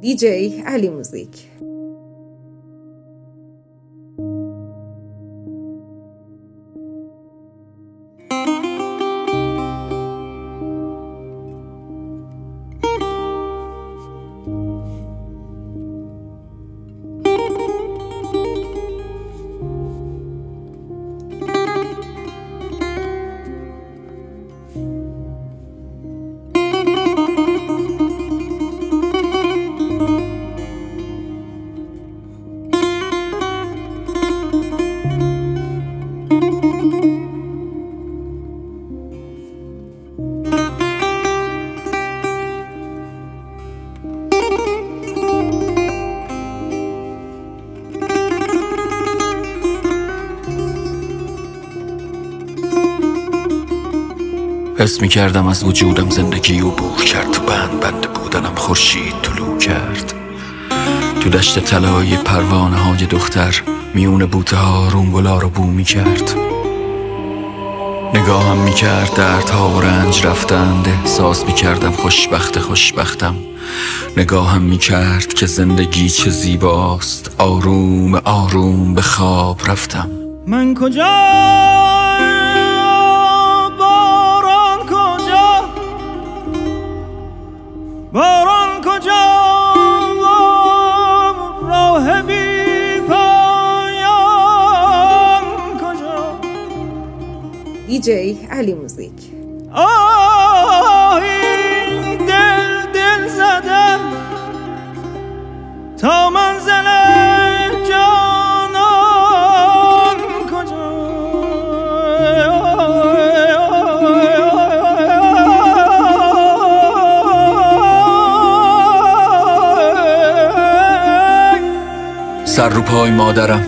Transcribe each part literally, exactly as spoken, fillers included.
دی جی علی موزیک. حس می کردم از وجودم زندگی عبور کرد، تو بند بنده بودنم خورشید طلوع کرد. تو دشت طلایی پروانه های دختر میون بوته ها رونگلا رو بو می کرد. نگاهم می کرد دردها و رنج رفتند، احساس می کردم خوشبخت خوشبختم. نگاهم می کرد که زندگی چه زیباست، آروم آروم به خواب رفتم. من کجا باران کجا راه بی پایان کجا. دی جی علی موزیک. آه این دل دل زدم تا منزل جانان کجا. سر رو پای مادرم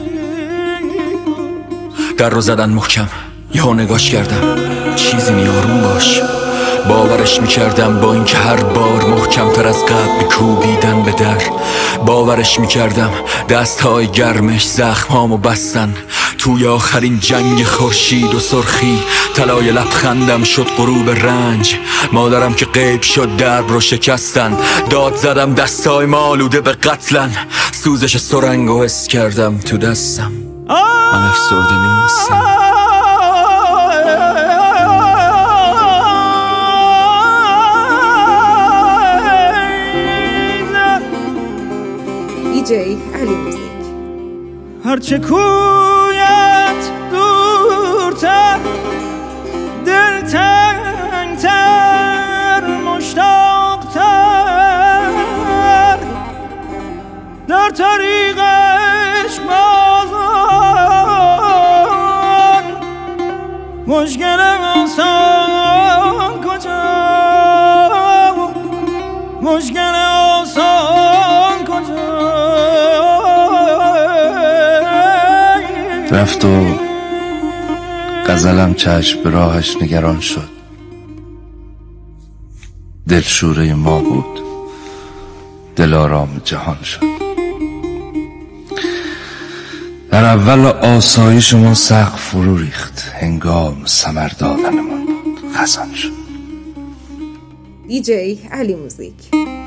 در رو زدن محکم، یا نگاش کردم چیزی نی آروم باش. باورش میکردم با اینکه هر بار محکم تر از قبل میکوبیدن به در. باورش میکردم دستهای گرمش زخمامو بستن. توی آخرین جنگ خورشید و سرخی طلای لبخندم شد غروب رنج. مادرم که غیب شد درب رو شکستن. داد زدم دستای مالوده به قتلن. سوزش سرنگو حس کردم تو دستم. من افسرده نیستم. دی جی علی موزیک. هرچه کویت دورتر دل تنگتر مشتاقتر در طریقش بازان مشکل آسان کجا. مشکل آسان کجا. رفت و غزلم چشم به راهش نگران شد. دل شوره ما بود، دل آرام جهان شد. در اول آسایش ما سقف فرو ریخت، هنگام ثمر دادنمان بود خزان شد. دی جی علی موزیک.